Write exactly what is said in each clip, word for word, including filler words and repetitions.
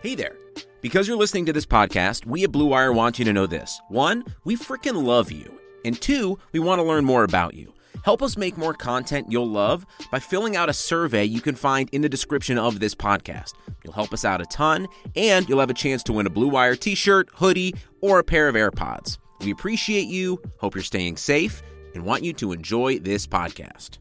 Hey there. Because you're listening to this podcast, we at Blue Wire want you to know this. One, we freaking love you. And two, we want to learn more about you. Help us make more content you'll love by filling out a survey you can find in the description of this podcast. You'll help us out a ton, and you'll have a chance to win a Blue Wire t-shirt, hoodie, or a pair of AirPods. We appreciate you, hope you're staying safe, and want you to enjoy this podcast.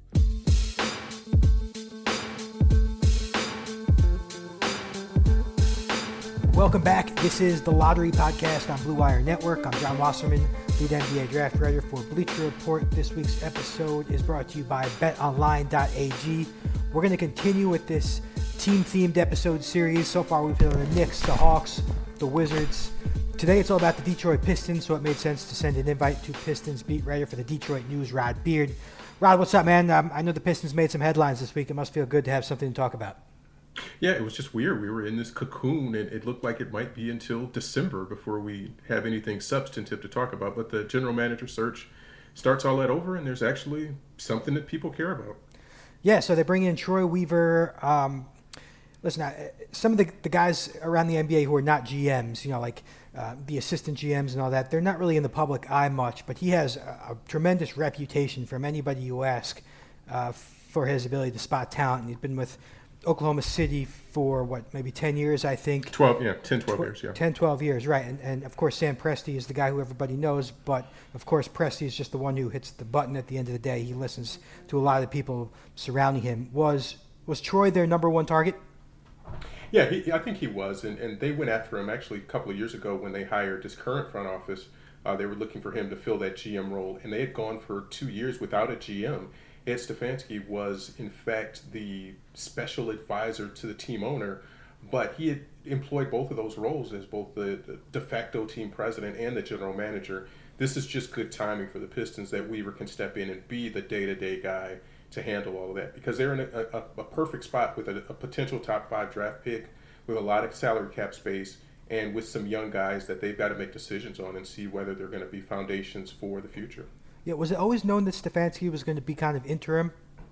Welcome back. This is the Lottery Podcast on Blue Wire Network. I'm John Wasserman, lead N B A draft writer for Bleacher Report. This week's episode is brought to you by bet online dot a g. We're going to continue with this team-themed episode series. So far, we've hit on the Knicks, the Hawks, the Wizards. Today, it's all about the Detroit Pistons, so it made sense to send an invite to Pistons beat writer for the Detroit News, Rod Beard. Rod, what's up, man? Um, I know the Pistons made some headlines this week. It must feel good to have something to talk about. Yeah, it was just weird. We were in this cocoon, and it looked like it might be until December before we have anything substantive to talk about. But the general manager search starts all that over, and there's actually something that people care about. Yeah, so they bring in Troy Weaver. Um, listen, uh, some of the, the guys around the N B A who are not G Ms, you know, like uh, the assistant G Ms and all that, they're not really in the public eye much, but he has a, a tremendous reputation from anybody you ask uh, for his ability to spot talent. And he's been with Oklahoma City for what, maybe ten years, I think. twelve, yeah, ten, twelve years, yeah. ten, twelve years, right. And, and of course, Sam Presti is the guy who everybody knows, but of course, Presti is just the one who hits the button at the end of the day. He listens to a lot of the people surrounding him. Was was Troy their number one target? Yeah, he, I think he was, and, and they went after him actually a couple of years ago when they hired his current front office. Uh, they were looking for him to fill that G M role, and they had gone for two years without a G M. Ed Stefanski was, in fact, the special advisor to the team owner, but he had employed both of those roles as both the, the de facto team president and the general manager. This is just good timing for the Pistons that Weaver can step in and be the day-to-day guy to handle all of that, because they're in a, a, a perfect spot with a, a potential top five draft pick, with a lot of salary cap space, and with some young guys that they've got to make decisions on and see whether they're going to be foundations for the future. Yeah, was it always known that Stefanski was going to be kind of interim?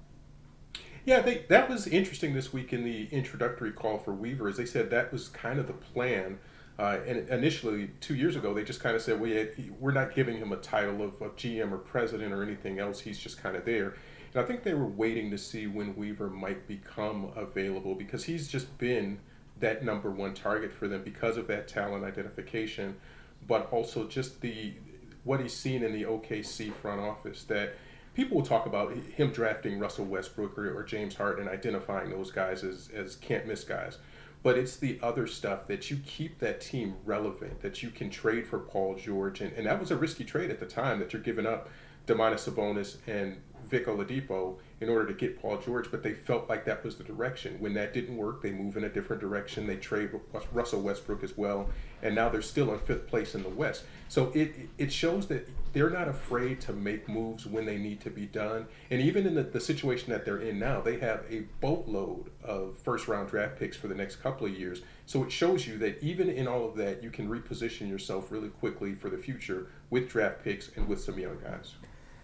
Yeah, they, that was interesting this week in the introductory call for Weaver, as they said that was kind of the plan. Uh, and initially, two years ago, they just kind of said, well, yeah, we're not giving him a title of, of G M or president or anything else. He's just kind of there. And I think they were waiting to see when Weaver might become available, because he's just been that number one target for them because of that talent identification, but also just the what he's seen in the O K C front office, that people will talk about him drafting Russell Westbrook or, or James Harden and identifying those guys as, as can't-miss guys. But it's the other stuff that you keep that team relevant, that you can trade for Paul George. And, and that was a risky trade at the time, that you're giving up Domantas Sabonis and Vic Oladipo in order to get Paul George, but they felt like that was the direction. When that didn't work, they move in a different direction. They trade Russell Westbrook as well, and now they're still in fifth place in the West. So it it shows that they're not afraid to make moves when they need to be done. And even in the, the situation that they're in now, they have a boatload of first-round draft picks for the next couple of years. So it shows you that even in all of that, you can reposition yourself really quickly for the future with draft picks and with some young guys.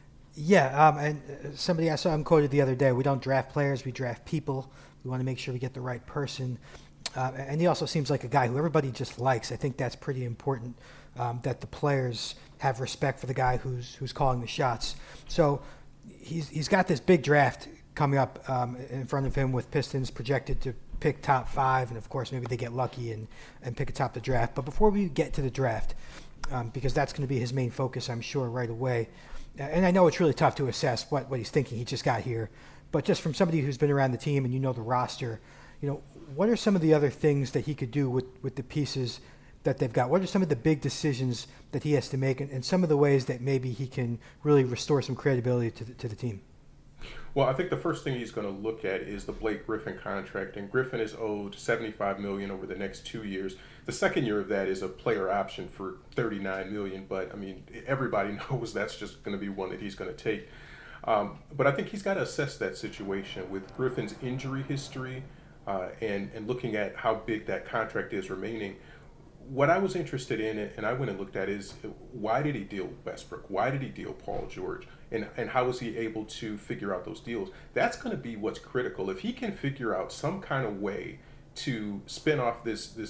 Yeah, um, and somebody I saw him quoted the other day, we don't draft players, we draft people. We want to make sure we get the right person. Uh, and he also seems like a guy who everybody just likes. I think that's pretty important, um, that the players have respect for the guy who's who's calling the shots. So he's he's got this big draft coming up um, in front of him, with Pistons projected to pick top five. And, of course, maybe they get lucky and, and pick atop the draft. But before we get to the draft, um, because that's going to be his main focus, I'm sure, right away, and I know it's really tough to assess what, what he's thinking. He just got here. But just from somebody who's been around the team and you know the roster, you know, what are some of the other things that he could do with, with the pieces that they've got? What are some of the big decisions that he has to make, and, and some of the ways that maybe he can really restore some credibility to the, to the team? Well, I think the first thing he's going to look at is the Blake Griffin contract, and Griffin is owed seventy-five million dollars over the next two years. The second year of that is a player option for thirty-nine million dollars, but I mean, everybody knows that's just going to be one that he's going to take. Um, but I think he's got to assess that situation with Griffin's injury history uh, and, and looking at how big that contract is remaining. What I was interested in, and I went and looked at, is why did he deal Westbrook? Why did he deal Paul George? And, and how was he able to figure out those deals? That's going to be what's critical. If he can figure out some kind of way to spin off this this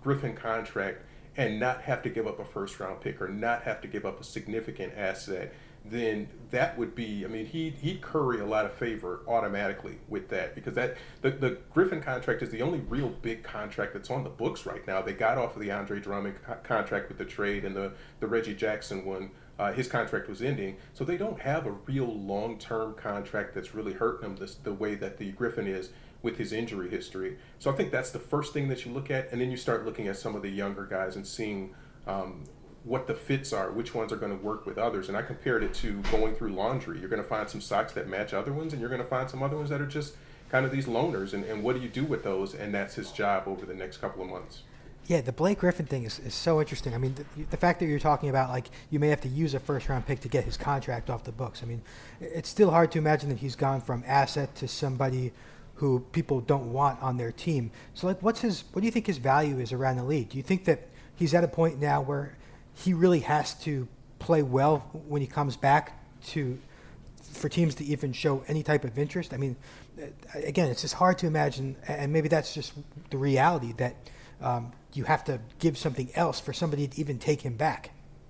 Griffin contract and not have to give up a first round pick or not have to give up a significant asset, then that would be, I mean, he'd, he'd curry a lot of favor automatically with that, because that the, the Griffin contract is the only real big contract that's on the books right now. They got off of the Andre Drummond co- contract with the trade, and the, the Reggie Jackson one, uh, his contract was ending. So they don't have a real long-term contract that's really hurting them this, the way that the Griffin is with his injury history. So I think that's the first thing that you look at, and then you start looking at some of the younger guys and seeing um, what the fits are, which ones are going to work with others. And I compared it to going through laundry. You're going to find some socks that match other ones, and you're going to find some other ones that are just kind of these loners. And, and what do you do with those? And that's his job over the next couple of months. Yeah, the Blake Griffin thing is, is so interesting. I mean, the, the fact that you're talking about, like, you may have to use a first-round pick to get his contract off the books. I mean, it's still hard to imagine that he's gone from asset to somebody who people don't want on their team. So, like, what's his? What do you think his value is around the league? Do you think that he's at a point now where he really has to play well when he comes back to for teams to even show any type of interest? I mean, again, it's just hard to imagine, and maybe that's just the reality, that um, you have to give something else for somebody to even take him back.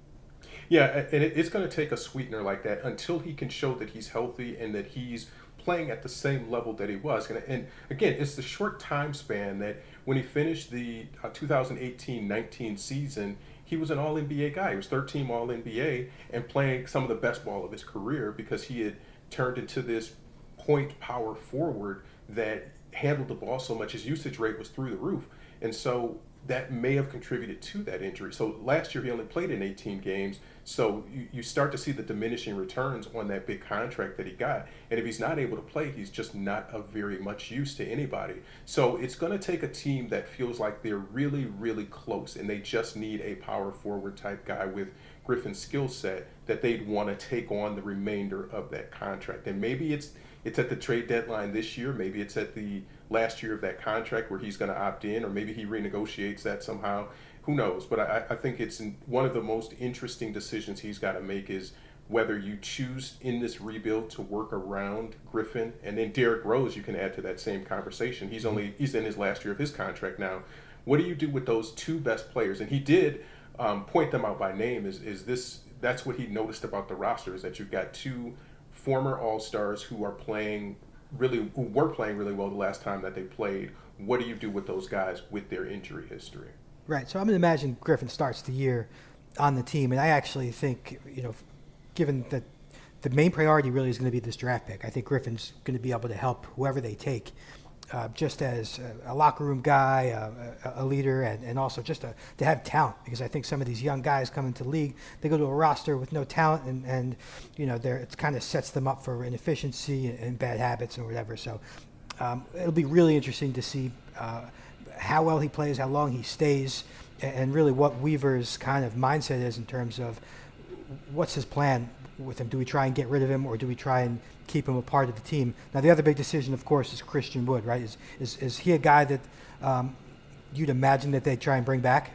Yeah, and it's going to take a sweetener like that until he can show that he's healthy and that he's playing at the same level that he was. And, and again, it's the short time span that when he finished the uh, twenty eighteen nineteen season, he was an all N B A guy. He was third team all N B A and playing some of the best ball of his career, because he had turned into this point power forward that handled the ball so much. His usage rate was through the roof. And so that may have contributed to that injury. So last year he only played in eighteen games. So you, you start to see the diminishing returns on that big contract that he got. And if he's not able to play, he's just not of very much use to anybody. So it's going to take a team that feels like they're really, really close and they just need a power forward type guy with Griffin's skill set, that they'd want to take on the remainder of that contract. And maybe it's it's at the trade deadline this year. Maybe it's at the last year of that contract where he's going to opt in, or maybe he renegotiates that somehow. Who knows? But I, I think it's one of the most interesting decisions he's got to make is whether you choose in this rebuild to work around Griffin, and then Derrick Rose, you can add to that same conversation. He's only he's in his last year of his contract now. What do you do with those two best players? And he did um, point them out by name. Is is this that's what he noticed about the roster, is that you've got two former All-Stars who are playing really who were playing really well the last time that they played. What do you do with those guys with their injury history? Right. So I'm going to imagine Griffin starts the year on the team, and I actually think, you know, given that the main priority really is going to be this draft pick, I think Griffin's going to be able to help whoever they take, uh, just as a, a locker room guy, a, a leader, and, and also just a, to have talent, because I think some of these young guys come into the league, they go to a roster with no talent, and, and you know, it kind of sets them up for inefficiency and, and bad habits and whatever. So um, it'll be really interesting to see uh, how well he plays, how long he stays, and really what Weaver's kind of mindset is in terms of what's his plan with him. Do we try and get rid of him, or do we try and keep him a part of the team? Now, the other big decision, of course, is Christian Wood, right? Is is, is he a guy that um, you'd imagine that they try and bring back?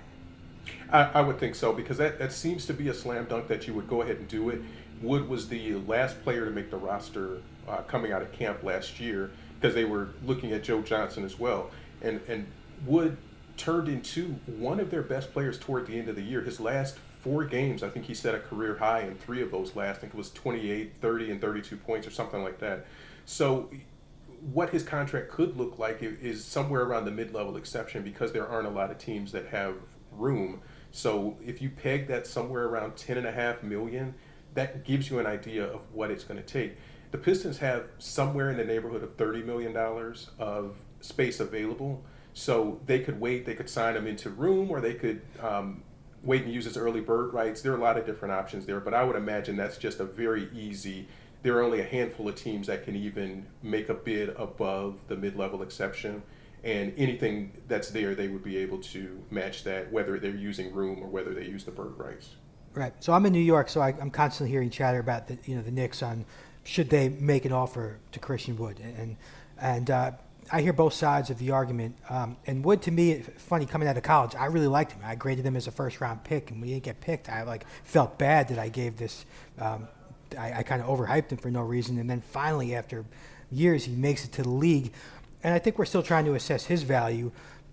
I, I would think so, because that, that seems to be a slam dunk that you would go ahead and do it. Wood was the last player to make the roster uh, coming out of camp last year, because they were looking at Joe Johnson as well. And, and Wood turned into one of their best players toward the end of the year. His last four games, I think he set a career high in three of those last. I think it was twenty-eight, thirty, and thirty-two points or something like that. So what his contract could look like is somewhere around the mid-level exception, because there aren't a lot of teams that have room. So if you peg that somewhere around ten and a half million, that gives you an idea of what it's going to take. The Pistons have somewhere in the neighborhood of thirty million dollars of space available. So they could wait, they could sign him into room, or they could um, wait and use his early bird rights. There are a lot of different options there, but I would imagine that's just a very easy, there are only a handful of teams that can even make a bid above the mid-level exception, and anything that's there, they would be able to match that, whether they're using room or whether they use the bird rights. Right. So I'm in New York, so I, I'm constantly hearing chatter about the, you know, the Knicks on should they make an offer to Christian Wood, and and uh, I hear both sides of the argument. Um, and Wood, to me, funny, coming out of college, I really liked him. I graded him as a first-round pick, and when he didn't get picked, I like felt bad that I gave this. Um, I, I kind of overhyped him for no reason, and then finally, after years, he makes it to the league. And I think we're still trying to assess his value.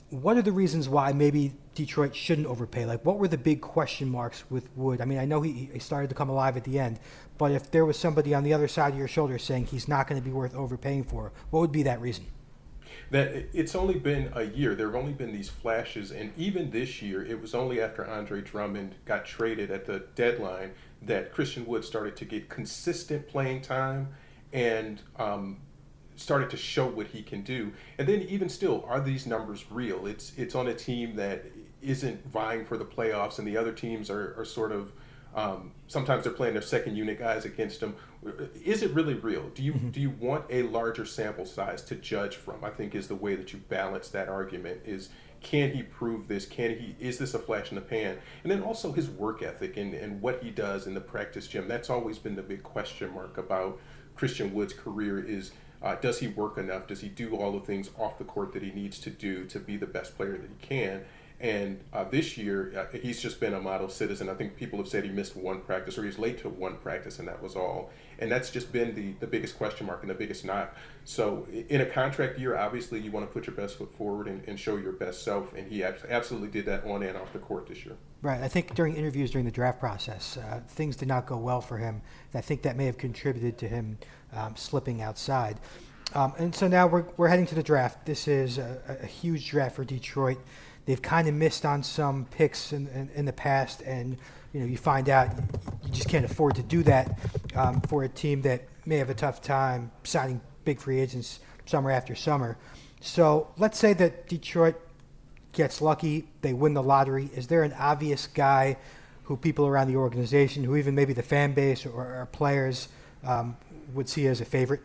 what are the reasons why maybe Detroit shouldn't overpay? Like, what were the big question marks with Wood? I mean, I know he, he started to come alive at the end, but if there was somebody on the other side of your shoulder saying he's not going to be worth overpaying for, what would be that reason? That it's only been a year. There have only been these flashes, and even this year, it was only after Andre Drummond got traded at the deadline that Christian Wood started to get consistent playing time and um, started to show what he can do. And then even still, are these numbers real? It's it's on a team that isn't vying for the playoffs, and the other teams are, are sort of um, sometimes they're playing their second unit guys against them. Is it really real? Do you mm-hmm. do you want a larger sample size to judge from? I think is the way that you balance that argument. Is can he prove this? Can he? Is this a flash in the pan? And then also his work ethic and, and what he does in the practice gym. That's always been the big question mark about Christian Wood's career is, uh, does he work enough? Does he do all the things off the court that he needs to do to be the best player that he can? And uh, this year, uh, he's just been a model citizen. I think people have said he missed one practice or he's late to one practice, and that was all. And that's just been the, the biggest question mark and the biggest knock. So in a contract year, obviously you want to put your best foot forward and, and show your best self, and he absolutely did that on and off the court this year. Right. I think during interviews during the draft process, uh, things did not go well for him. I think that may have contributed to him um, slipping outside. Um, and so now we're we're heading to the draft. This is a, a huge draft for Detroit. They've kind of missed on some picks in, in, in the past, and you know you find out you just can't afford to do that um, for a team that may have a tough time signing big free agents summer after summer. So let's say that Detroit gets lucky, they win the lottery. Is there an obvious guy who people around the organization, who even maybe the fan base or, or players um, would see as a favorite?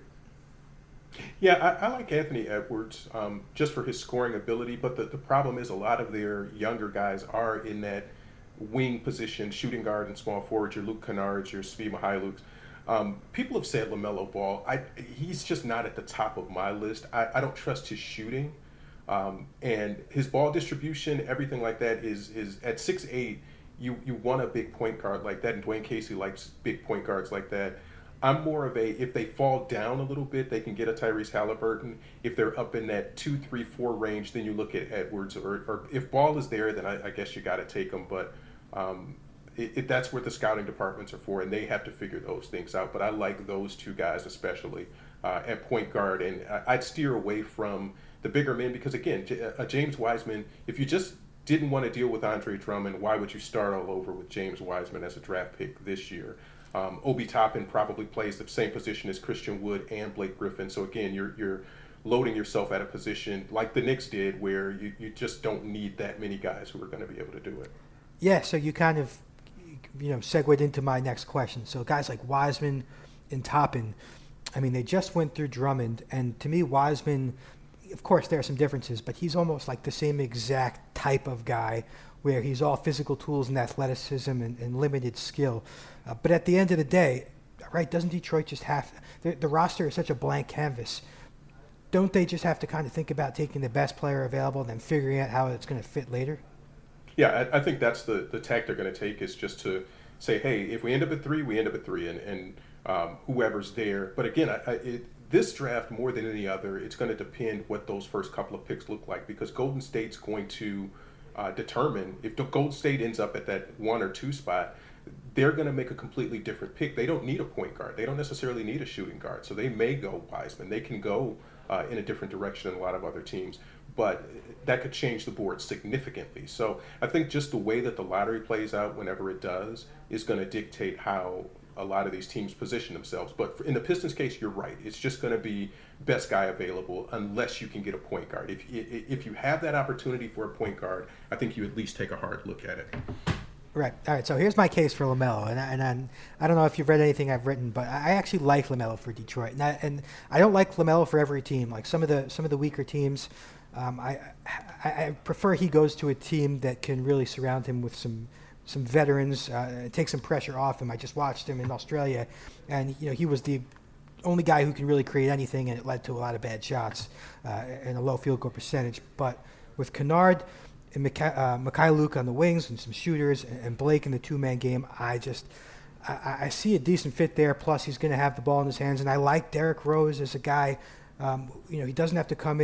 Yeah, I, I like Anthony Edwards um, just for his scoring ability, but the, the problem is a lot of their younger guys are in that wing position, shooting guard and small forward, your Luke Kennards, your Svi Mykhailiuks. Um, people have said LaMelo Ball. I, he's just not at the top of my list. I, I don't trust his shooting. Um, and his ball distribution, everything like that is is at six eight, you, you want a big point guard like that, and Dwayne Casey likes big point guards like that. I'm more of a, if they fall down a little bit, they can get a Tyrese Halliburton. If they're up in that two, three, four range, then you look at Edwards. Or, or if Ball is there, then I, I guess you got to take him. But um, it, it, that's what the scouting departments are for, and they have to figure those things out. But I like those two guys especially uh, at point guard. And I'd steer away from the bigger men because, again, a James Wiseman, if you just didn't want to deal with Andre Drummond, why would you start all over with James Wiseman as a draft pick this year? Um, Obi Toppin probably plays the same position as Christian Wood and Blake Griffin. So again, you're you're loading yourself at a position like the Knicks did, where you, you just don't need that many guys who are going to be able to do it. Yeah. So you kind of you know segued into my next question. So guys like Wiseman and Toppin, I mean, they just went through Drummond, and to me, Wiseman, of course, there are some differences, but he's almost like the same exact type of guy, where he's all physical tools and athleticism and, and limited skill. Uh, but at the end of the day, right, doesn't Detroit just have the, the roster is such a blank canvas? Don't they just have to kind of think about taking the best player available and then figuring out how it's going to fit later? Yeah, I, I think that's the, the tack they're going to take, is just to say, hey, if we end up at three, we end up at three, and, and um, whoever's there. But again, I, I, it, this draft, more than any other, it's going to depend what those first couple of picks look like, because Golden State's going to uh, determine if the Golden State ends up at that one or two spot. They're going to make a completely different pick. They don't need a point guard. They don't necessarily need a shooting guard. So they may go Wiseman. They can go uh, in a different direction than a lot of other teams. But that could change the board significantly. So I think just the way that the lottery plays out whenever it does is going to dictate how a lot of these teams position themselves. But in the Pistons case, you're right. It's just going to be best guy available unless you can get a point guard. If, if you have that opportunity for a point guard, I think you at least take a hard look at it. Right. All right. So here's my case for LaMelo, and I, and I'm, I don't know if you've read anything I've written, but I actually like LaMelo for Detroit, and I, and I don't like LaMelo for every team. Like some of the some of the weaker teams, um, I, I I prefer he goes to a team that can really surround him with some some veterans, uh, take some pressure off him. I just watched him in Australia, and you know he was the only guy who can really create anything, and it led to a lot of bad shots uh, and a low field goal percentage. But with Kennard and Mikha- uh, Mykhailiuk on the wings and some shooters, and, and Blake in the two-man game, I just I, I see a decent fit there. Plus, he's going to have the ball in his hands, and I like Derrick Rose as a guy. Um, you know, he doesn't have to come in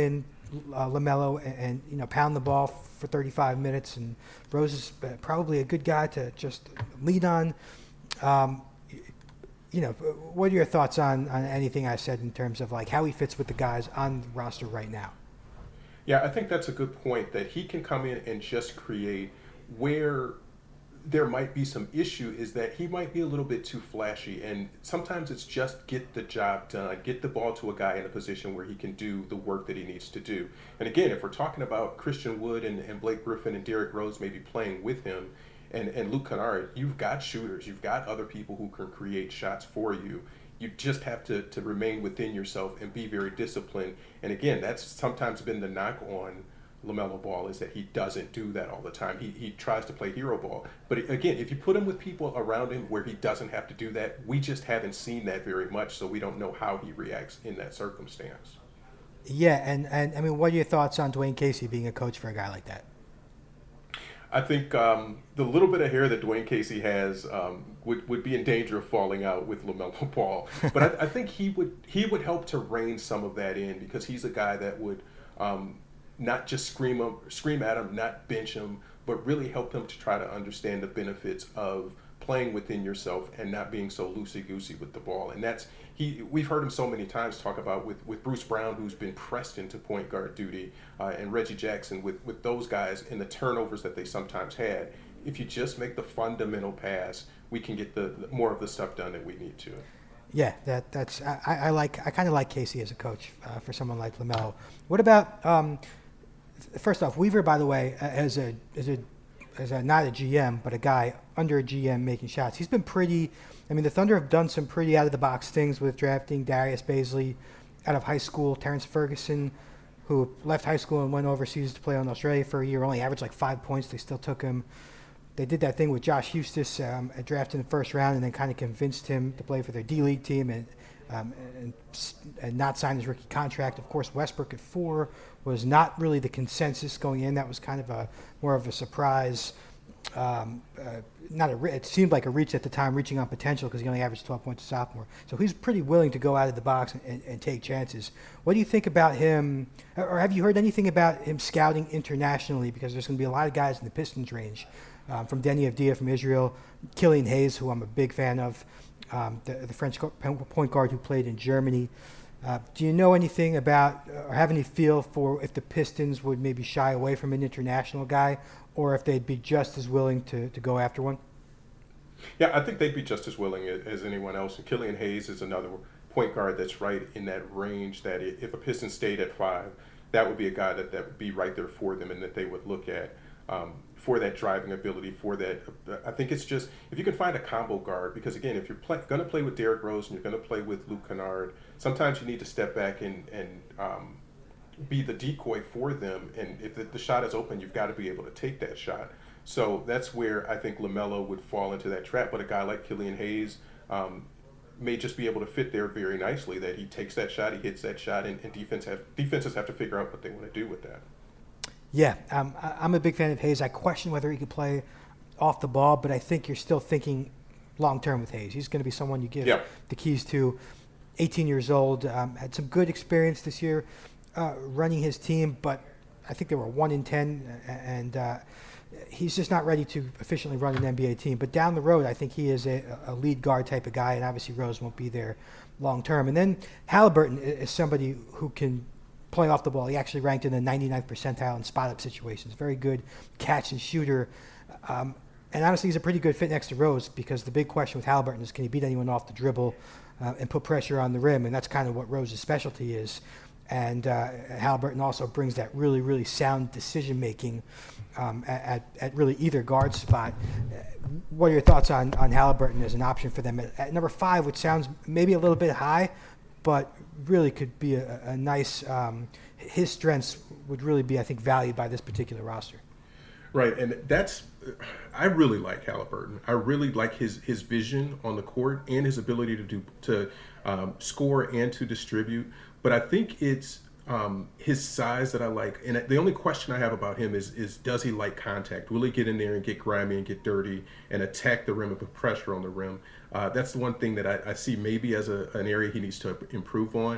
uh, LaMelo and, and you know pound the ball for thirty-five minutes, and Rose is probably a good guy to just lean on. Um, you know, what are your thoughts on, on anything I said in terms of like how he fits with the guys on the roster right now? Yeah, I think that's a good point, that he can come in and just create. Where there might be some issue is that he might be a little bit too flashy, and sometimes it's just get the job done, get the ball to a guy in a position where he can do the work that he needs to do. And again, if we're talking about Christian Wood and, and Blake Griffin and Derrick Rose maybe playing with him, and, and Luke Kennard, you've got shooters, you've got other people who can create shots for you. You just have to, to remain within yourself and be very disciplined. And again, that's sometimes been the knock on LaMelo Ball, is that he doesn't do that all the time. He he tries to play hero ball. But again, if you put him with people around him where he doesn't have to do that, we just haven't seen that very much, so we don't know how he reacts in that circumstance. Yeah, and, and I mean, what are your thoughts on Dwayne Casey being a coach for a guy like that? I think um, the little bit of hair that Dwayne Casey has um, would, would be in danger of falling out with LaMelo Ball. But I, I think he would he would help to rein some of that in, because he's a guy that would um, not just scream him, scream at him, not bench him, but really help him to try to understand the benefits of playing within yourself and not being so loosey-goosey with the ball. And that's he. We've heard him so many times talk about with, with Bruce Brown, who's been pressed into point guard duty, uh, and Reggie Jackson, with, with those guys and the turnovers that they sometimes had. If you just make the fundamental pass, we can get the, the more of the stuff done that we need to. Yeah, that that's I, I like I kind of like Casey as a coach uh, for someone like LaMelo. What about um, first off, Weaver, by the way, as a as a as a not a G M but a guy under a G M making shots. He's been pretty. I mean, the Thunder have done some pretty out of the box things with drafting Darius Bazley out of high school, Terrence Ferguson, who left high school and went overseas to play in Australia for a year, only averaged like five points. They still took him. They did that thing with Josh Huestis, um, drafted in the first round, and then kind of convinced him to play for their D-League team and, um, and and not sign his rookie contract. Of course, Westbrook at four was not really the consensus going in. That was kind of a more of a surprise. Um, uh, not a it seemed like a reach at the time, reaching on potential, because he only averaged twelve points a sophomore. So he's pretty willing to go out of the box and, and, and take chances. What do you think about him, or have you heard anything about him scouting internationally? Because there's going to be a lot of guys in the Pistons range. Um, from Deni Avdija from Israel, Killian Hayes, who I'm a big fan of, um, the, the French point guard who played in Germany. Uh, do you know anything about or have any feel for if the Pistons would maybe shy away from an international guy, or if they'd be just as willing to, to go after one? Yeah, I think they'd be just as willing as anyone else. And Killian Hayes is another point guard that's right in that range, that if a Piston stayed at five, that would be a guy that, that would be right there for them and that they would look at. Um, for that driving ability, for that, I think it's just, if you can find a combo guard, because again, if you're play, going to play with Derrick Rose and you're going to play with Luke Kennard, sometimes you need to step back and, and um, be the decoy for them, and if the, the shot is open, you've got to be able to take that shot. So that's where I think LaMelo would fall into that trap, but a guy like Killian Hayes um, may just be able to fit there very nicely, that he takes that shot, he hits that shot, and, and defense have, defenses have to figure out what they want to do with that. Yeah, um, I, I'm a big fan of Hayes. I question whether he could play off the ball, but I think you're still thinking long-term with Hayes. He's going to be someone you give yeah. the keys to. eighteen years old, um, had some good experience this year uh, running his team, but I think they were one in ten, and uh, he's just not ready to efficiently run an N B A team. But down the road, I think he is a, a lead guard type of guy, and obviously Rose won't be there long-term. And then Halliburton is somebody who can play off the ball. He actually ranked in the ninety-ninth percentile in spot-up situations. Very good catch and shooter. Um, and honestly, he's a pretty good fit next to Rose, because the big question with Halliburton is, can he beat anyone off the dribble uh, and put pressure on the rim? And that's kind of what Rose's specialty is. And uh, Halliburton also brings that really, really sound decision-making um, at, at really either guard spot. What are your thoughts on, on Halliburton as an option for them at, at number five, which sounds maybe a little bit high, but really could be a, a nice um, – his strengths would really be, I think, valued by this particular roster. Right, and that's – I really like Halliburton. I really like his his vision on the court and his ability to do to um, score and to distribute. But I think it's um, his size that I like. And the only question I have about him is, is does he like contact? Will he get in there and get grimy and get dirty and attack the rim and put pressure on the rim? Uh, that's the one thing that I, I see maybe as a, an area he needs to improve on.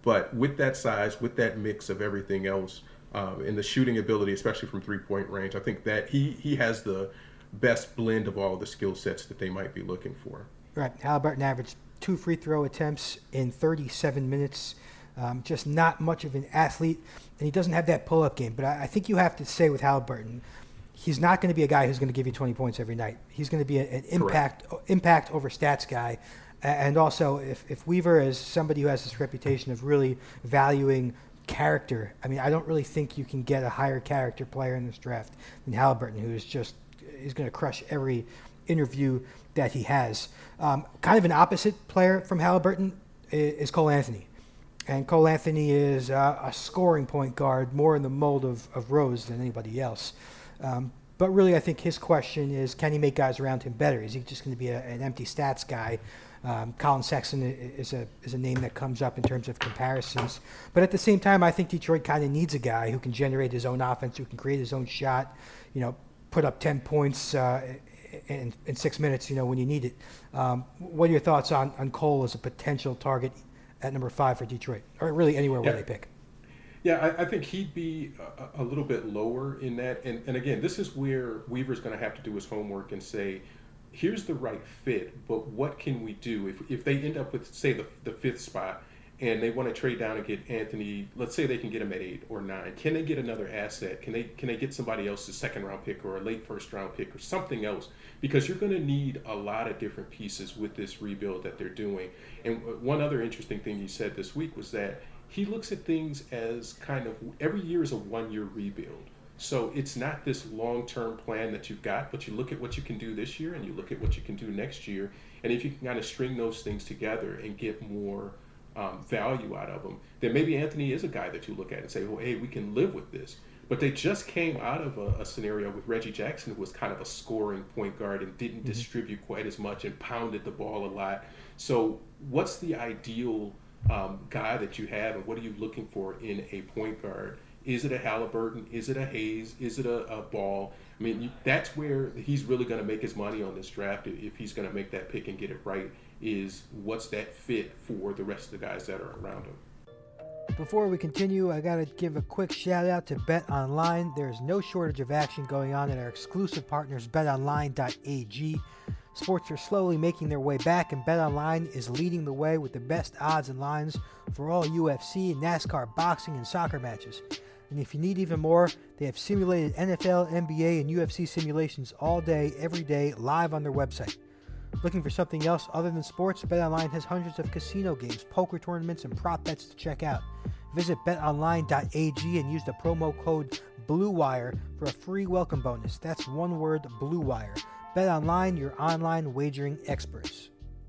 But with that size, with that mix of everything else, um, and the shooting ability, especially from three-point range, I think that he, he has the best blend of all the skill sets that they might be looking for. Right. Halliburton averaged two free throw attempts in thirty-seven minutes. Um, just not much of an athlete, and he doesn't have that pull-up game. But I, I think you have to say with Halliburton, he's not going to be a guy who's going to give you twenty points every night. He's going to be a, an impact Correct. impact over stats guy. And also, if, if Weaver is somebody who has this reputation of really valuing character, I mean, I don't really think you can get a higher character player in this draft than Halliburton, who is just is going to crush every interview that he has. Um, kind of an opposite player from Halliburton is, is Cole Anthony. And Cole Anthony is uh, a scoring point guard, more in the mold of, of Rose than anybody else. Um, but really, I think his question is, can he make guys around him better? Is he just going to be a, an empty stats guy? Um, Colin Sexton is a is a name that comes up in terms of comparisons. But at the same time, I think Detroit kind of needs a guy who can generate his own offense, who can create his own shot, you know, put up ten points uh, in, in six minutes, you know, when you need it. Um, what are your thoughts on, on Cole as a potential target at number five for Detroit, or really anywhere yeah. where they pick? Yeah, I, I think he'd be a, a little bit lower in that. And, and again, this is where Weaver's going to have to do his homework and say, here's the right fit, but what can we do? If if they end up with, say, the, the fifth spot, and they want to trade down and get Anthony, let's say they can get him at eight or nine. Can they get another asset? Can they can they get somebody else's second round pick or a late first round pick or something else? Because you're going to need a lot of different pieces with this rebuild that they're doing. And one other interesting thing he said this week was that he looks at things as kind of every year is a one-year rebuild. So it's not this long-term plan that you've got, but you look at what you can do this year and you look at what you can do next year. And if you can kind of string those things together and get more um, value out of them, then maybe Anthony is a guy that you look at and say, well, hey, we can live with this. But they just came out of a, a scenario with Reggie Jackson, who was kind of a scoring point guard and didn't mm-hmm. distribute quite as much and pounded the ball a lot. So what's the ideal um, guy that you have, and what are you looking for in a point guard? Is it a Halliburton? Is it a Hayes? Is it a, a Ball? I mean, you, that's where he's really going to make his money on this draft, if he's going to make that pick and get it right, is what's that fit for the rest of the guys that are around him. Before we continue, I got to give a quick shout out to BetOnline. There's no shortage of action going on at our exclusive partners, bet online dot a g. Sports are slowly making their way back, and BetOnline is leading the way with the best odds and lines for all U F C, NASCAR, boxing, and soccer matches. And if you need even more, they have simulated N F L, N B A, and U F C simulations all day, every day, live on their website. Looking for something else other than sports? BetOnline has hundreds of casino games, poker tournaments, and prop bets to check out. Visit bet online dot a g and use the promo code BLUEWIRE for a free welcome bonus. That's one word, BLUEWIRE. BetOnline, your online wagering experts.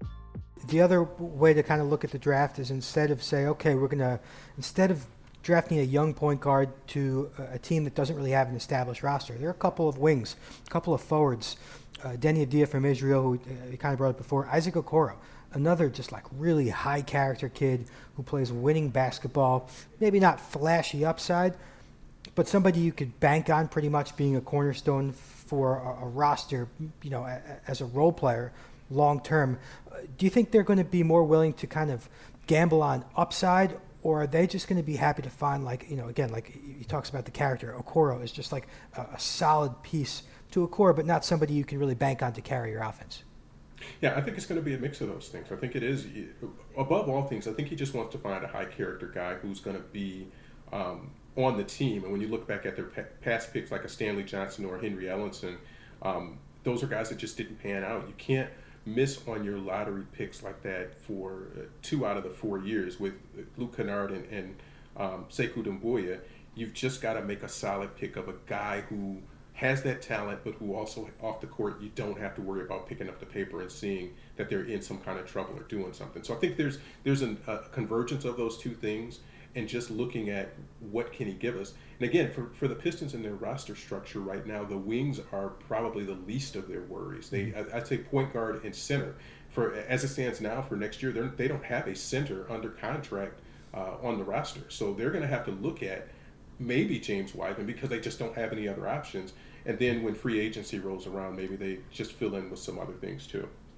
The other way to kind of look at the draft is instead of say, okay, we're going to, instead of drafting a young point guard to a team that doesn't really have an established roster, there are a couple of wings, a couple of forwards. Uh, Deni Avdija from Israel, who uh, you kind of brought up before. Isaac Okoro, another just like really high character kid who plays winning basketball. Maybe not flashy upside, but somebody you could bank on pretty much being a cornerstone for a, a roster, you know, a, as a role player long term. Uh, do you think they're going to be more willing to kind of gamble on upside, or are they just going to be happy to find, like, you know, again, like he talks about the character, Okoro is just like a, a solid piece to a core, but not somebody you can really bank on to carry your offense? Yeah, I think it's going to be a mix of those things. I think it is, above all things, I think he just wants to find a high character guy who's going to be um, on the team. And when you look back at their past picks, like a Stanley Johnson or Henry Ellenson, um, those are guys that just didn't pan out. You can't miss on your lottery picks like that for uh, two out of the four years with Luke Kennard and, and um, Sekou Doumbouya. You've just got to make a solid pick of a guy who has that talent, but who also off the court you don't have to worry about picking up the paper and seeing that they're in some kind of trouble or doing something. So I think there's there's an, a convergence of those two things, and just looking at what can he give us. And again, for, for the Pistons in their roster structure right now, the wings are probably the least of their worries. They I'd say point guard and center. For as it stands now for next year, they're, they don't have a center under contract uh, on the roster, so they're going to have to look at maybe James Wiseman because they just don't have any other options. And then when free agency rolls around, maybe they just fill in with some other things too.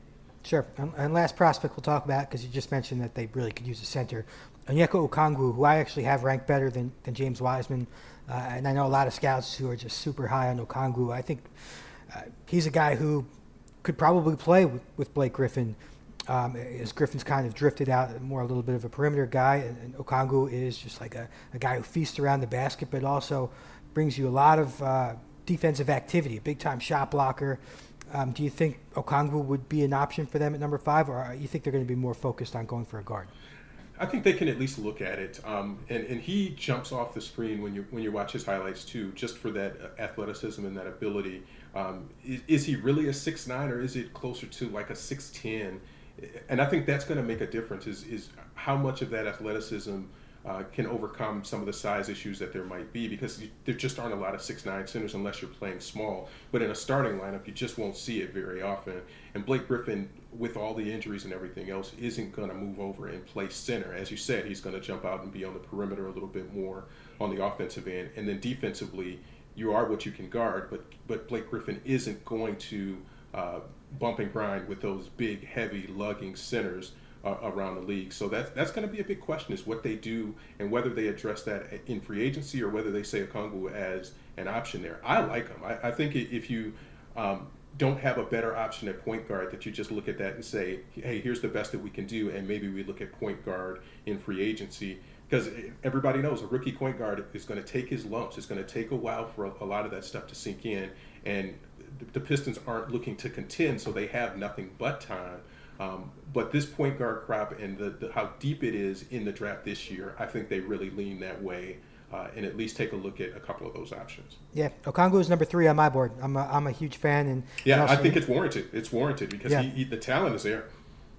Sure. And, and last prospect we'll talk about, because you just mentioned that they really could use a center. Onyeka Okongwu, who I actually have ranked better than, than James Wiseman. Uh, and I know a lot of scouts who are just super high on Okongwu. I think uh, he's a guy who could probably play with, with Blake Griffin. Um, as Griffin's kind of drifted out, more a little bit of a perimeter guy, and, and Okongwu is just like a, a guy who feasts around the basket, but also brings you a lot of uh, defensive activity, a big-time shot blocker. Um, do you think Okongwu would be an option for them at number five, or you think they're going to be more focused on going for a guard? I think they can at least look at it, um, and and he jumps off the screen when you when you watch his highlights too, just for that athleticism and that ability. Um, is, is he really a six nine, or is it closer to like a six ten? And I think that's going to make a difference. Is is how much of that athleticism uh, can overcome some of the size issues that there might be, because you, there just aren't a lot of six nine centers unless you're playing small. But in a starting lineup, you just won't see it very often. And Blake Griffin, with all the injuries and everything else, isn't going to move over and play center. As you said, he's going to jump out and be on the perimeter a little bit more on the offensive end. And then defensively, you are what you can guard, but but Blake Griffin isn't going to uh, bump and grind with those big, heavy, lugging centers uh, around the league. So that's that's going to be a big question, is what they do and whether they address that in free agency or whether they say Okongwu as an option there. I like him. I, I think if you um, don't have a better option at point guard, that you just look at that and say, hey, here's the best that we can do, and maybe we look at point guard in free agency. Because everybody knows a rookie point guard is going to take his lumps. It's going to take a while for a, a lot of that stuff to sink in. And the Pistons aren't looking to contend, so they have nothing but time. Um, but this point guard crop and the, the, how deep it is in the draft this year, I think they really lean that way uh, and at least take a look at a couple of those options. Yeah, Okongwu is number three on my board. I'm a, I'm a huge fan. And Yeah, and also, I think it's warranted. It's warranted because yeah. he, he, the talent is there.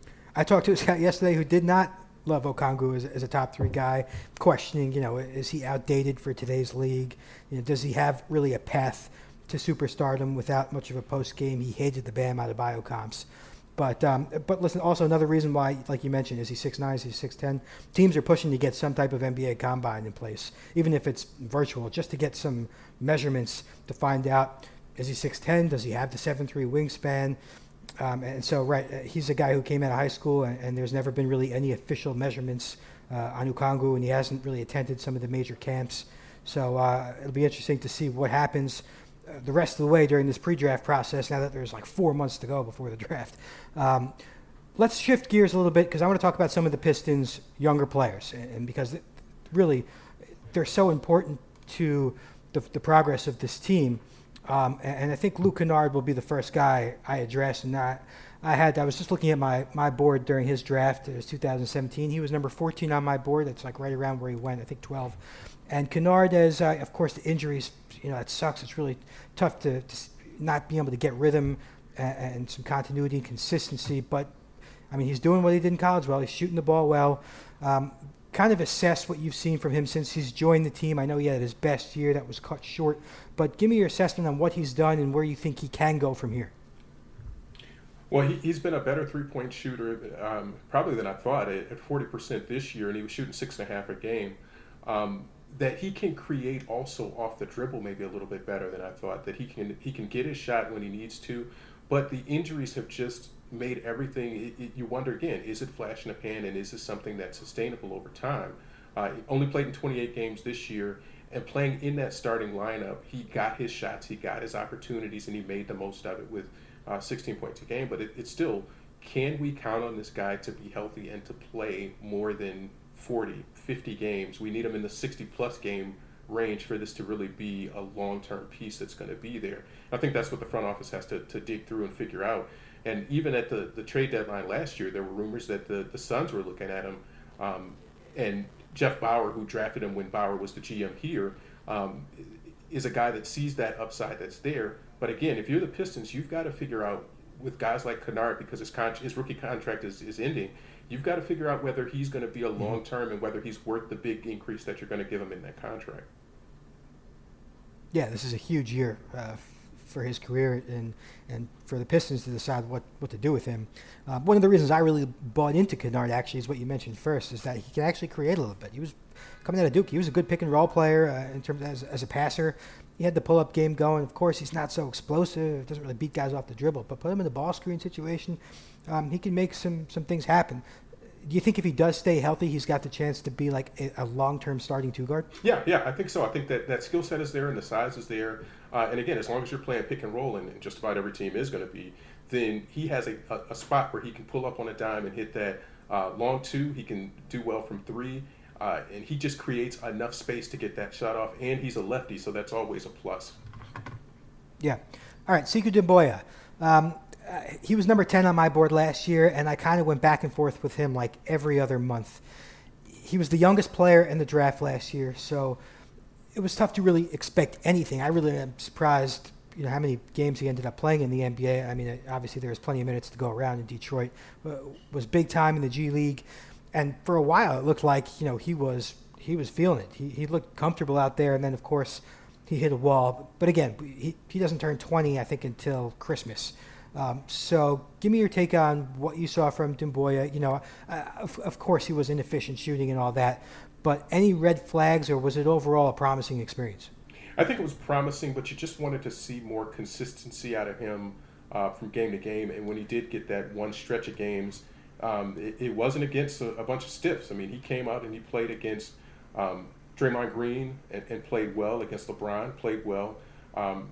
I talked to a scout yesterday who did not love Okongwu as, as a top three guy, questioning, you know, is he outdated for today's league? You know, does he have really a path to superstardom without much of a post game? He hated the Bam Adebayo comps. But um, but listen, also another reason why, like you mentioned, is he six nine, is he six ten? Teams are pushing to get some type of N B A combine in place, even if it's virtual, just to get some measurements to find out, is he six ten? Does he have the seven three wingspan? Um, and so, right, he's a guy who came out of high school, and, and there's never been really any official measurements uh, on Okongwu, and he hasn't really attended some of the major camps. So uh, it'll be interesting to see what happens uh, the rest of the way during this pre-draft process, now that there's like four months to go before the draft. Um, let's shift gears a little bit, because I want to talk about some of the Pistons' younger players, and, and because it, really they're so important to the, the progress of this team. Um, and, and I think Luke Kennard will be the first guy I address. And I, I had I was just looking at my, my board during his draft. It was two thousand seventeen. He was number fourteen on my board. That's like right around where he went. I think twelve. And Kennard, as uh, of course the injuries, you know, it sucks. It's really tough to, to not be able to get rhythm and, and some continuity and consistency. But I mean, he's doing what he did in college well. He's shooting the ball well. Um, kind of assess what you've seen from him since he's joined the team. I know he had his best year that was cut short, but give me your assessment on what he's done and where you think he can go from here. Well, he, he's been a better three-point shooter um, probably than I thought at, at forty percent this year, and he was shooting six and a half a game. Um, that he can create also off the dribble maybe a little bit better than I thought, that he can he can get his shot when he needs to, but the injuries have just made everything, it, it, you wonder again, is it flash in the pan, and is this something that's sustainable over time? Uh, he only played in twenty-eight games this year, and playing in that starting lineup, he got his shots, he got his opportunities, and he made the most of it with uh, sixteen points a game. But it, it's still, can we count on this guy to be healthy and to play more than forty, fifty games? We need him in the sixty-plus game range for this to really be a long-term piece that's going to be there. I think that's what the front office has to, to dig through and figure out. And even at the, the trade deadline last year, there were rumors that the, the Suns were looking at him. Um, and Jeff Bauer, who drafted him when Bauer was the G M here, um, is a guy that sees that upside that's there. But again, if you're the Pistons, you've got to figure out with guys like Kennard, because his, con- his rookie contract is, is ending, you've got to figure out whether he's going to be a long-term and whether he's worth the big increase that you're going to give him in that contract. Yeah, this is a huge year uh, for his career and and for the Pistons to decide what, what to do with him. Uh, one of the reasons I really bought into Kennard, actually, is what you mentioned first, is that he can actually create a little bit. He was coming out of Duke. He was a good pick and roll player uh, in terms as as a passer. he had the pull-up game going. Of course, he's not so explosive. Doesn't really beat guys off the dribble. But put him in the ball screen situation, um, he can make some some things happen. Do you think if he does stay healthy, he's got the chance to be like a, a long-term starting two-guard? Yeah, yeah, I think so. I think that that skill set is there and the size is there. Uh, and again, as long as you're playing pick and roll, and, and just about every team is going to be, then he has a, a, a spot where he can pull up on a dime and hit that uh, long two. He can do well from three. Uh, and he just creates enough space to get that shot off. And he's a lefty, so that's always a plus. Yeah. All right, Sekou Doumbouya. Um, Uh, he was number ten on my board last year, and I kind of went back and forth with him like every other month. He was the youngest player in the draft last year, so it was tough to really expect anything. I really am surprised, you know, how many games he ended up playing in the N B A. I mean, obviously there was plenty of minutes to go around in Detroit. Uh, was big time in the G League, and for a while it looked like, you know, he was he was feeling it. He he looked comfortable out there, and then of course he hit a wall. But again, he he doesn't turn twenty, I think, until Christmas. Um, so give me your take on what you saw from Doumbouya. You know, uh, of, of course he was inefficient shooting and all that, but any red flags, or was it overall a promising experience? I think it was promising, but you just wanted to see more consistency out of him uh, from game to game. And when he did get that one stretch of games, um, it, it wasn't against a, a bunch of stiffs. I mean, he came out and he played against um, Draymond Green and, and played well, against LeBron, played well. Um,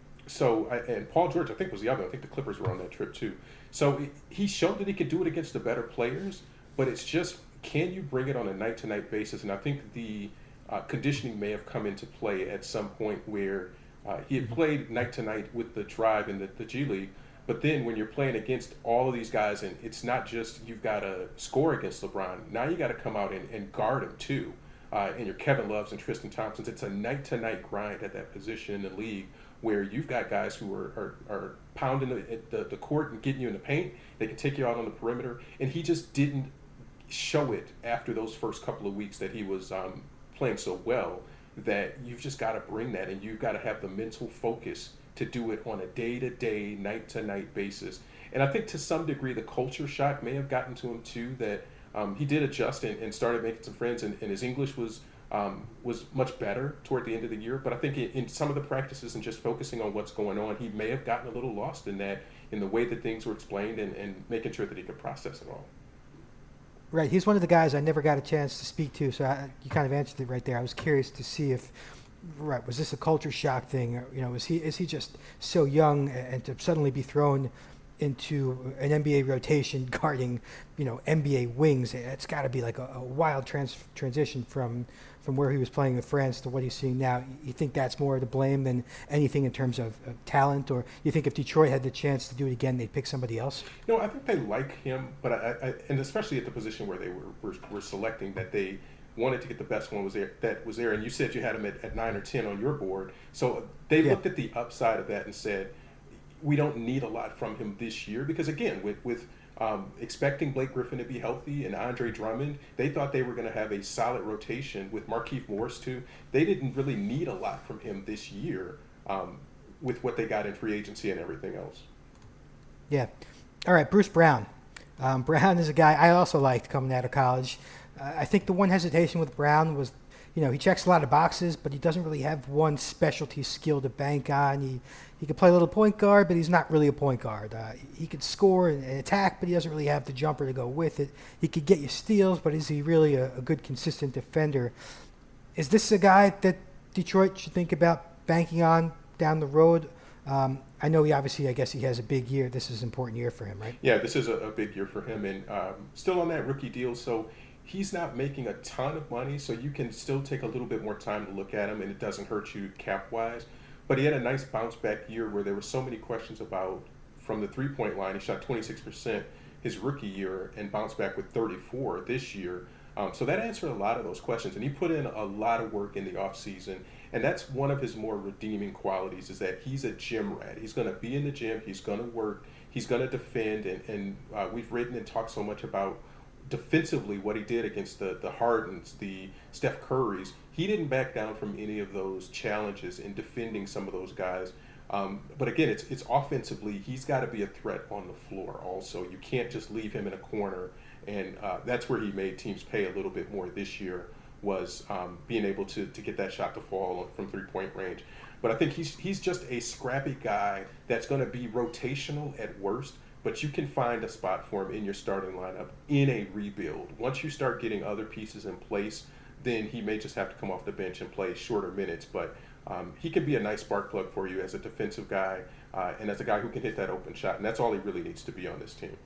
So, and Paul George, I think, was the other. I think the Clippers were on that trip too. So he showed that he could do it against the better players, but it's just, can you bring it on a night-to-night basis? And I think the uh, conditioning may have come into play at some point where uh, he had played night-to-night with the Tribe in the, the G League, but then when you're playing against all of these guys, and it's not just you've got to score against LeBron, now you got to come out and, and guard him too. Uh, and your Kevin Loves and Tristan Thompsons, it's a night-to-night grind at that position in the league, where you've got guys who are, are, are pounding the, the, the court and getting you in the paint. They can take you out on the perimeter. And he just didn't show it after those first couple of weeks that he was um, playing so well, that you've just got to bring that, and you've got to have the mental focus to do it on a day-to-day, night-to-night basis. And I think to some degree the culture shock may have gotten to him too, that um, he did adjust and, and started making some friends, and, and his English was Um, was much better toward the end of the year. But I think in, in some of the practices and just focusing on what's going on, he may have gotten a little lost in that, in the way that things were explained, and, and making sure that he could process it all. Right. He's one of the guys I never got a chance to speak to, so I, you kind of answered it right there. I was curious to see if, right, was this a culture shock thing? Or, you know, is he is he just so young, and to suddenly be thrown into an N B A rotation guarding, you know, N B A wings, it's got to be like a, a wild trans- transition from from where he was playing with France to what he's seeing now. You think that's more to blame than anything in terms of, of talent, or you think if Detroit had the chance to do it again, they'd pick somebody else? No, I think they like him, but I, I and especially at the position where they were, were were selecting, that they wanted to get the best one was there that was there. And you said you had him at, at nine or ten on your board, so they Yeah. looked at the upside of that and said, we don't need a lot from him this year, because again, with with um, expecting Blake Griffin to be healthy and Andre Drummond, they thought they were going to have a solid rotation with Markieff Morris too. They didn't really need a lot from him this year, um, with what they got in free agency and everything else. Yeah. All right, Bruce Brown. Um, Brown is a guy I also liked coming out of college. Uh, I think the one hesitation with Brown was, you know, he checks a lot of boxes, but he doesn't really have one specialty skill to bank on. He he could play a little point guard, but he's not really a point guard. Uh, he could score and, and attack, but he doesn't really have the jumper to go with it. He could get you steals, but is he really a, a good, consistent defender? Is this a guy that Detroit should think about banking on down the road? Um, I know he obviously, I guess he has a big year. This is an important year for him, right? Yeah, this is a, a big year for him, and um, still on that rookie deal, so he's not making a ton of money, so you can still take a little bit more time to look at him, and it doesn't hurt you cap-wise. But he had a nice bounce-back year where there were so many questions about, from the three-point line, he shot twenty-six percent his rookie year and bounced back with thirty-four this year. Um, so that answered a lot of those questions, and he put in a lot of work in the offseason, and that's one of his more redeeming qualities, is that he's a gym rat. He's going to be in the gym, he's going to work, he's going to defend, and, and uh, we've written and talked so much about defensively what he did against the, the Hardens, the Steph Currys. He didn't back down from any of those challenges in defending some of those guys. Um, but again, it's it's offensively, he's got to be a threat on the floor also. You can't just leave him in a corner, and uh, that's where he made teams pay a little bit more this year. was um, being able to, to get that shot to fall from three-point range. But I think he's he's just a scrappy guy that's going to be rotational at worst, but you can find a spot for him in your starting lineup in a rebuild. Once you start getting other pieces in place, then he may just have to come off the bench and play shorter minutes. But um, he can be a nice spark plug for you as a defensive guy uh, and as a guy who can hit that open shot. And that's all he really needs to be on this team.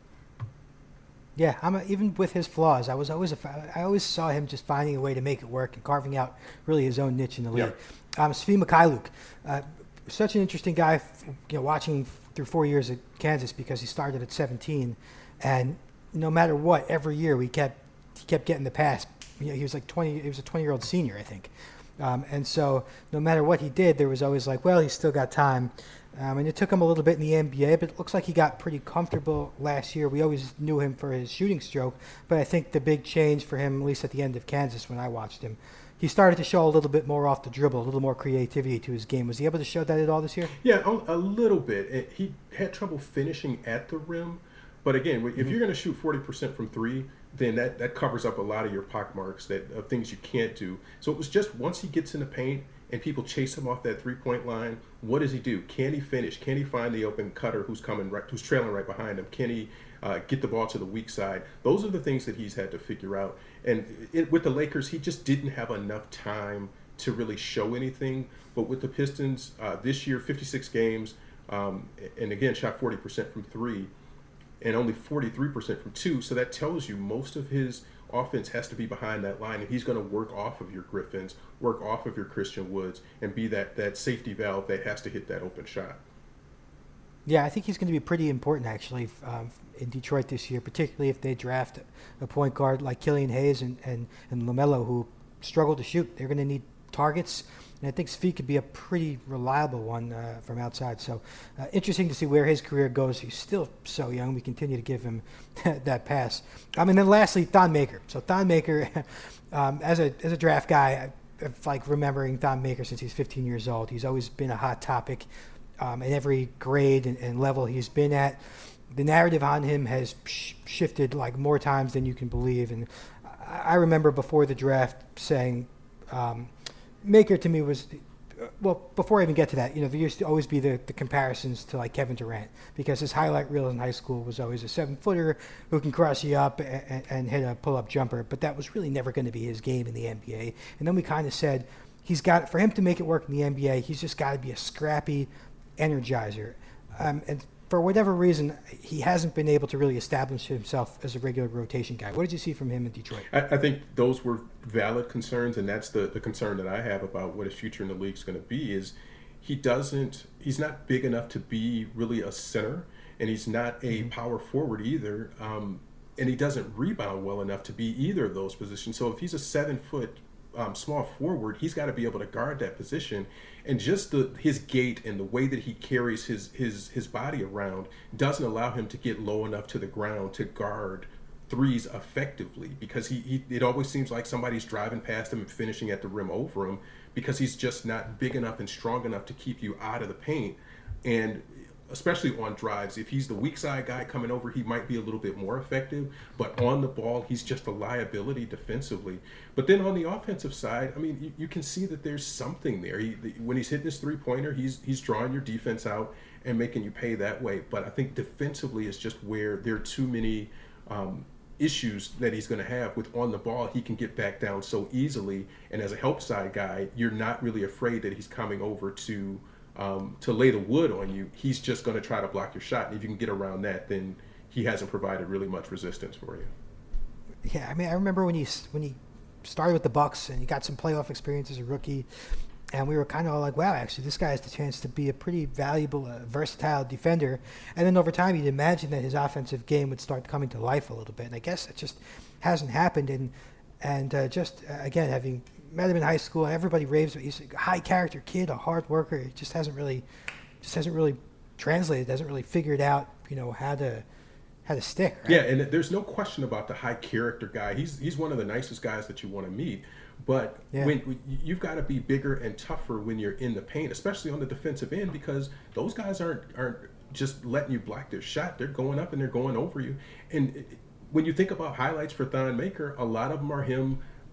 Yeah, I'm a, even with his flaws, I was always a, I always saw him just finding a way to make it work and carving out really his own niche in the league. Yep. Um, Svi Mykhailiuk, uh, such an interesting guy. You know, watching through four years at Kansas because he started at seventeen, and no matter what, every year we kept he kept getting the pass. You know, he was like twenty. He was a twenty-year-old senior, I think, um, and so no matter what he did, there was always like, well, he's still got time. Um, and it took him a little bit in the N B A, but it looks like he got pretty comfortable last year. We always knew him for his shooting stroke, but I think the big change for him, at least at the end of Kansas when I watched him, he started to show a little bit more off the dribble, a little more creativity to his game. Was he able to show that at all this year? Yeah, a little bit. He had trouble finishing at the rim, but again, if you're going to shoot forty percent from three, then that, that covers up a lot of your pock marks, that of things you can't do. So it was just once he gets in the paint and people chase him off that three-point line, what does he do? Can he finish? Can he find the open cutter who's coming right, who's trailing right behind him? Can he uh, get the ball to the weak side? Those are the things that he's had to figure out. And it, with the Lakers, he just didn't have enough time to really show anything. But with the Pistons, uh, this year, fifty-six games, um, and again, shot forty percent from three, and only forty-three percent from two. So that tells you most of his offense has to be behind that line, and he's going to work off of your Griffins, work off of your Christian Woods, and be that, that safety valve that has to hit that open shot. Yeah, I think he's going to be pretty important, actually, um, in Detroit this year, particularly if they draft a point guard like Killian Hayes and, and, and LaMelo, who struggle to shoot. They're going to need targets, and I think Svi could be a pretty reliable one uh, from outside. So uh, interesting to see where his career goes. He's still so young. We continue to give him that pass. Um, and then lastly, Thon Maker. So Thon Maker, um, as a as a draft guy, I, I've like remembering Thon Maker since he's fifteen years old. He's always been a hot topic um, in every grade and, and level he's been at. The narrative on him has sh- shifted like more times than you can believe. And I, I remember before the draft saying, um, Maker to me was, well, before I even get to that, you know, there used to always be the, the comparisons to like Kevin Durant, because his highlight reel in high school was always a seven footer who can cross you up and, and hit a pull up jumper, but that was really never going to be his game in the N B A. And then we kind of said, he's got, for him to make it work in the N B A, he's just got to be a scrappy energizer. Um, and for whatever reason, he hasn't been able to really establish himself as a regular rotation guy. What did you see from him in Detroit? I, I think those were valid concerns, and that's the, the concern that I have about what his future in the league is going to be. Is he doesn't, he's not big enough to be really a center, and he's not a mm-hmm. power forward either, um, and he doesn't rebound well enough to be either of those positions. So if he's a seven foot um, small forward, he's got to be able to guard that position. And just the his gait and the way that he carries his his his body around doesn't allow him to get low enough to the ground to guard threes effectively, because he, he it always seems like somebody's driving past him and finishing at the rim over him, because he's just not big enough and strong enough to keep you out of the paint. And especially on drives, if he's the weak side guy coming over, he might be a little bit more effective, but on the ball, he's just a liability defensively. But then on the offensive side, I mean, you, you can see that there's something there. He, when he's hitting his three-pointer, he's he's drawing your defense out and making you pay that way. But I think defensively is just where there are too many um, issues that he's going to have with on the ball. He can get back down so easily, and as a help side guy, you're not really afraid that he's coming over to Um, to lay the wood on you. He's just going to try to block your shot, and if you can get around that, then he hasn't provided really much resistance for you. Yeah, I mean, I remember when he when he started with the Bucks and he got some playoff experience as a rookie, and we were kind of all like, wow, actually, this guy has the chance to be a pretty valuable, uh, versatile defender. And then over time, you'd imagine that his offensive game would start coming to life a little bit, and I guess it just hasn't happened. And and uh, just uh, again, having met him in high school, and everybody raves. He's a high character kid, a hard worker. It just hasn't really, just hasn't really translated. Hasn't really figured out, you know, how to, how to stick. Right? Yeah, and there's no question about the high character guy. He's he's one of the nicest guys that you want to meet. But yeah. when you've got to be bigger and tougher when you're in the paint, especially on the defensive end, because those guys aren't aren't just letting you block their shot. They're going up and they're going over you. And when you think about highlights for Thon Maker, a lot of them are him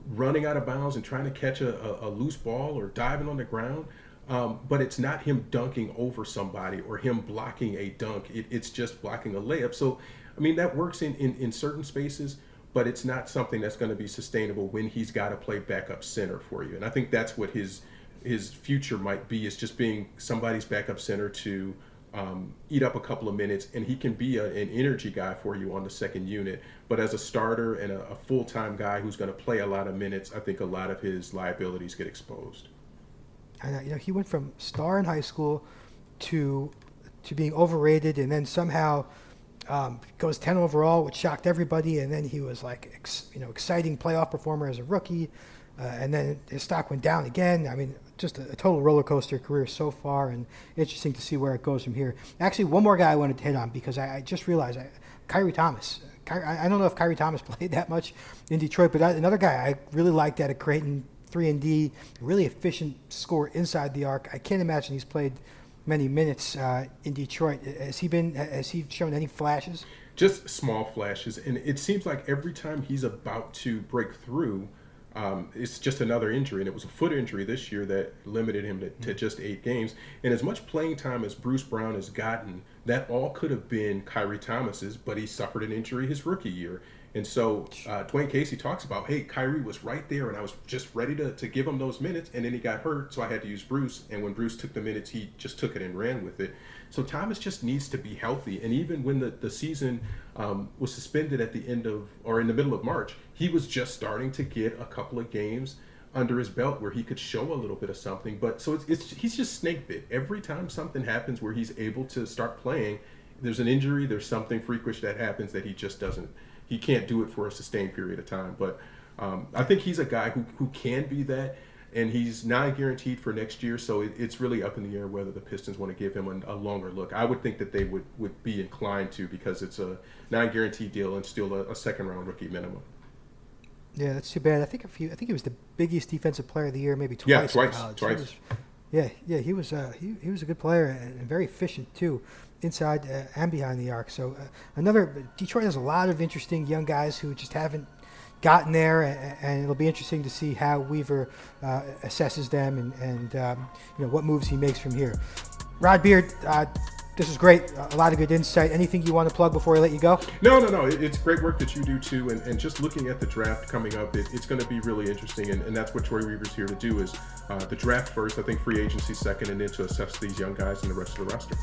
running out of bounds and trying to catch a, a, a loose ball or diving on the ground. Um, but it's not him dunking over somebody or him blocking a dunk. It, it's just blocking a layup. So, I mean, that works in, in, in certain spaces, but it's not something that's going to be sustainable when he's got to play backup center for you. And I think that's what his his future might be, is just being somebody's backup center to um, eat up a couple of minutes, and he can be a, an energy guy for you on the second unit. But as a starter and a, a full-time guy who's going to play a lot of minutes, I think a lot of his liabilities get exposed. And you know, he went from star in high school to to being overrated, and then somehow um, goes ten overall, which shocked everybody. And then he was like, ex, you know, exciting playoff performer as a rookie, uh, and then his stock went down again. I mean, just a, a total roller coaster career so far, and interesting to see where it goes from here. Actually, one more guy I wanted to hit on, because I, I just realized, I, Kyrie Thomas. Kyrie, I, I don't know if Kyrie Thomas played that much in Detroit, but I, another guy I really liked out of Creighton. three and D, really efficient scorer inside the arc. I can't imagine he's played many minutes uh, in Detroit. Has he been? Has he shown any flashes? Just small flashes, and it seems like every time he's about to break through, um, it's just another injury. And it was a foot injury this year that limited him to, to just eight games. And as much playing time as Bruce Brown has gotten, that all could have been Kyrie Thomas's, but he suffered an injury his rookie year. And so uh, Dwayne Casey talks about, hey, Kyrie was right there, and I was just ready to, to give him those minutes, and then he got hurt, so I had to use Bruce. And when Bruce took the minutes, he just took it and ran with it. So Thomas just needs to be healthy. And even when the, the season um, was suspended at the end of, or in the middle of March, he was just starting to get a couple of games under his belt where he could show a little bit of something. But so it's, it's he's just snake bit. Every time something happens where he's able to start playing, there's an injury, there's something freakish that happens that he just doesn't, he can't do it for a sustained period of time. But um, I think he's a guy who, who can be that, and he's non-guaranteed for next year, so it, it's really up in the air whether the Pistons want to give him a, a longer look. I would think that they would, would be inclined to, because it's a non-guaranteed deal and still a, a second-round rookie minimum. Yeah, that's too bad. I think if you, I think he was the biggest defensive player of the year, maybe twice. Yeah, twice, in college. twice. Was, yeah, yeah, he was uh, he he was a good player and very efficient too, inside uh, and behind the arc. So uh, another Detroit has a lot of interesting young guys who just haven't gotten there, and, and it'll be interesting to see how Weaver uh, assesses them and and um, you know what moves he makes from here. Rod Beard, uh, this was great. A lot of good insight. Anything you want to plug before I let you go? No, no, no. It, it's great work that you do too, and, and just looking at the draft coming up, it, it's going to be really interesting, and, and that's what Troy Weaver's here to do, is uh, the draft first, I think free agency second, and then to assess these young guys and the rest of the roster.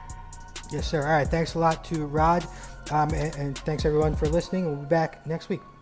Yes, sir. All right. Thanks a lot to Rod, um, and, and thanks everyone for listening. We'll be back next week.